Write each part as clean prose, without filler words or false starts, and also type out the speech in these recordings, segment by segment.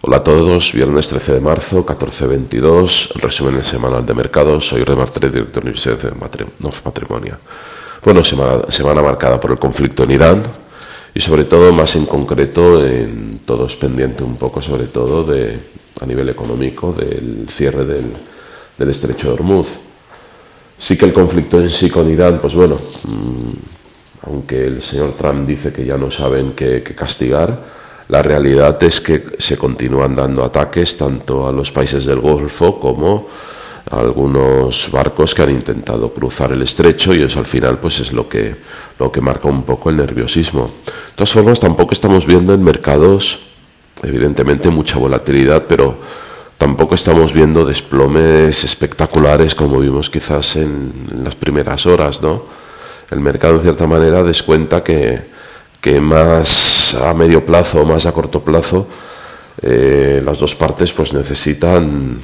Hola a todos, viernes 13 de marzo, 14:22, resumen semanal de mercados. Soy Remar Trade, director de Universidad de Patrimonio. Bueno, semana marcada por el conflicto en Irán y sobre todo, más en concreto, todos pendiente un poco sobre todo a nivel económico del cierre del estrecho de Hormuz. Sí que el conflicto en sí con Irán, pues bueno, aunque el señor Trump dice que ya no saben qué castigar, la realidad es que se continúan dando ataques tanto a los países del Golfo como a algunos barcos que han intentado cruzar el estrecho, y eso al final pues es lo que marca un poco el nerviosismo. De todas formas, tampoco estamos viendo en mercados evidentemente mucha volatilidad, pero tampoco estamos viendo desplomes espectaculares como vimos quizás en las primeras horas, ¿no? El mercado en cierta manera descuenta que más a medio plazo o más a corto plazo las dos partes pues necesitan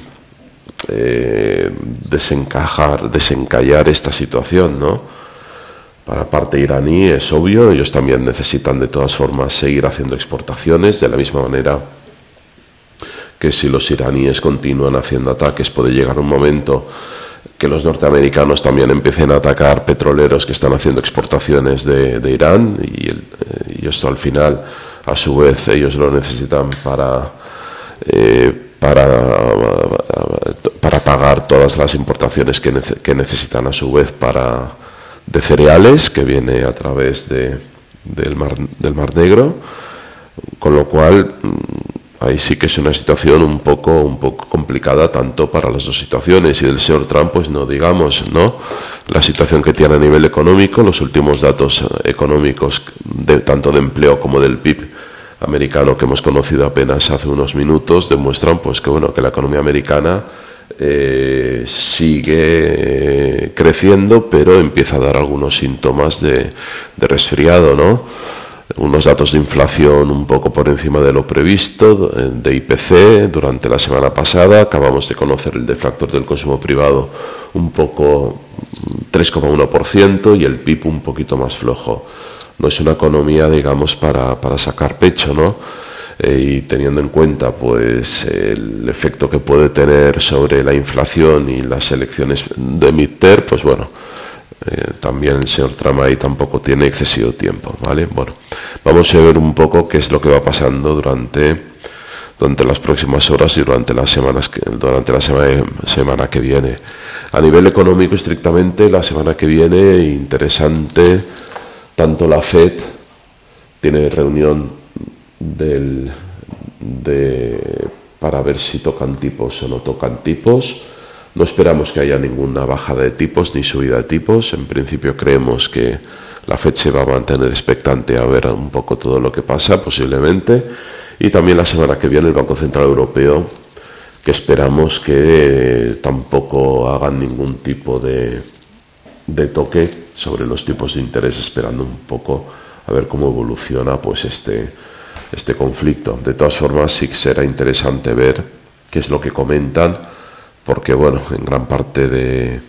desencallar esta situación, ¿no? Para la parte iraní es obvio, ellos también necesitan de todas formas seguir haciendo exportaciones, de la misma manera que si los iraníes continúan haciendo ataques puede llegar un momento que los norteamericanos también empiecen a atacar petroleros que están haciendo exportaciones de Irán, y esto al final a su vez ellos lo necesitan para pagar todas las importaciones que necesitan a su vez de cereales que viene a través del Mar Negro, con lo cual ahí sí que es una situación un poco complicada tanto para las dos situaciones. Y del señor Trump pues no digamos, ¿no? La situación que tiene a nivel económico, los últimos datos económicos tanto de empleo como del PIB americano que hemos conocido apenas hace unos minutos demuestran pues que bueno, que la economía americana sigue creciendo, pero empieza a dar algunos síntomas de resfriado, ¿no? Unos datos de inflación un poco por encima de lo previsto, de IPC durante la semana pasada. Acabamos de conocer el deflactor del consumo privado un poco 3,1% y el PIB un poquito más flojo. No es una economía, digamos, para sacar pecho, ¿no? Y teniendo en cuenta pues el efecto que puede tener sobre la inflación y las elecciones de midterm, pues bueno, también el señor Trump ahí tampoco tiene excesivo tiempo, ¿vale? Bueno, vamos a ver un poco qué es lo que va pasando durante las próximas horas y durante la semana que viene. A nivel económico, estrictamente, la semana que viene, interesante, tanto la FED tiene reunión para ver si tocan tipos o no tocan tipos. No esperamos que haya ninguna bajada de tipos ni subida de tipos. En principio creemos que la FED se va a mantener expectante a ver un poco todo lo que pasa posiblemente. Y también la semana que viene el Banco Central Europeo, que esperamos que tampoco hagan ningún tipo de toque sobre los tipos de interés, esperando un poco a ver cómo evoluciona pues este conflicto. De todas formas, sí que será interesante ver qué es lo que comentan, porque bueno, en gran parte de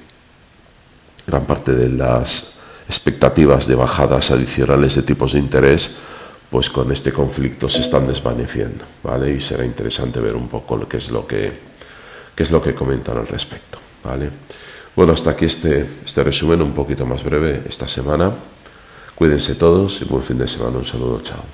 las expectativas de bajadas adicionales de tipos de interés, pues con este conflicto se están desvaneciendo, ¿vale? Y será interesante ver un poco qué es lo que comentan al respecto, ¿vale? Bueno, hasta aquí este resumen un poquito más breve esta semana. Cuídense todos y buen fin de semana. Un saludo, chao.